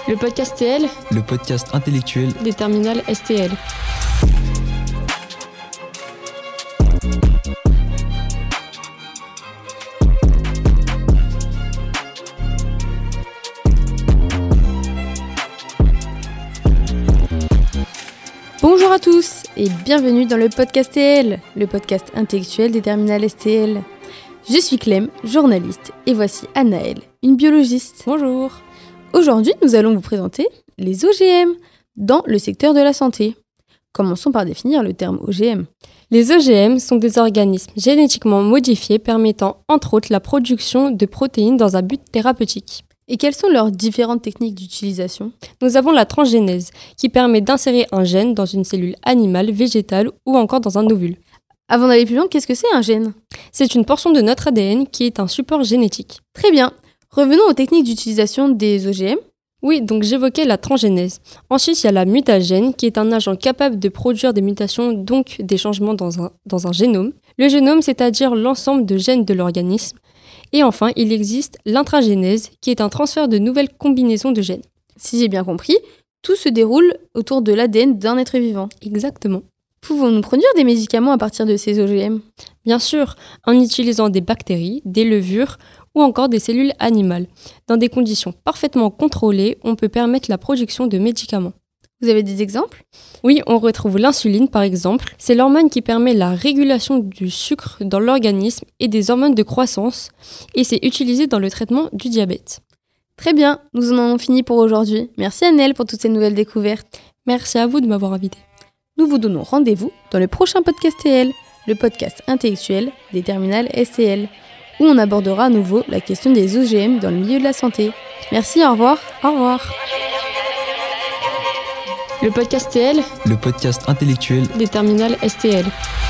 Le podcast TL, le podcast intellectuel des terminales STL. Bonjour à tous et bienvenue dans le podcast TL, le podcast intellectuel des terminales STL. Je suis Clem, journaliste, et voici Anaëlle, une biologiste. Bonjour. Aujourd'hui, nous allons vous présenter les OGM dans le secteur de la santé. Commençons par définir le terme OGM. Les OGM sont des organismes génétiquement modifiés permettant entre autres la production de protéines dans un but thérapeutique. Et quelles sont leurs différentes techniques d'utilisation ? Nous avons la transgénèse qui permet d'insérer un gène dans une cellule animale, végétale ou encore dans un ovule. Avant d'aller plus loin, qu'est-ce que c'est un gène ? C'est une portion de notre ADN qui est un support génétique. Très bien. Revenons aux techniques d'utilisation des OGM. Oui, donc j'évoquais la transgénèse. Ensuite, il y a la mutagène qui est un agent capable de produire des mutations, donc des changements dans un génome. Le génome, c'est-à-dire l'ensemble de gènes de l'organisme. Et enfin, il existe l'intragénèse qui est un transfert de nouvelles combinaisons de gènes. Si j'ai bien compris, tout se déroule autour de l'ADN d'un être vivant. Exactement. Pouvons-nous produire des médicaments à partir de ces OGM ? Bien sûr, en utilisant des bactéries, des levures ou encore des cellules animales. Dans des conditions parfaitement contrôlées, on peut permettre la production de médicaments. Vous avez des exemples ? Oui, on retrouve l'insuline par exemple. C'est l'hormone qui permet la régulation du sucre dans l'organisme et des hormones de croissance et c'est utilisé dans le traitement du diabète. Très bien, nous en avons fini pour aujourd'hui. Merci Anaëlle pour toutes ces nouvelles découvertes. Merci à vous de m'avoir invité. Nous vous donnons rendez-vous dans le prochain podcast TL, le podcast intellectuel des terminales STL, où on abordera à nouveau la question des OGM dans le milieu de la santé. Merci, au revoir. Au revoir. Le podcast TL, le podcast intellectuel des terminales STL.